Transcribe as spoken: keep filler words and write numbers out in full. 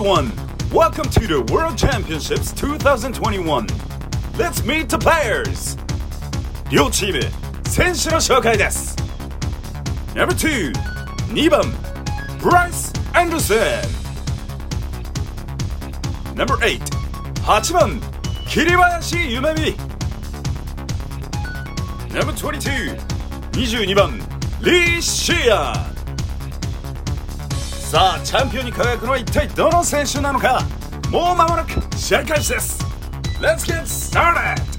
everyone, welcome to the World Championships twenty twenty-one. Let's meet the players. 両チーム選手の紹介です。 Number two にばん Bryce Anderson. Number eight はちばん桐林夢美。 Number twenty-two にじゅうにばんリー・シアー。さあチャンピオンに輝くのは一体どの選手なのか。もう間もなく試合開始です。 Let's get started!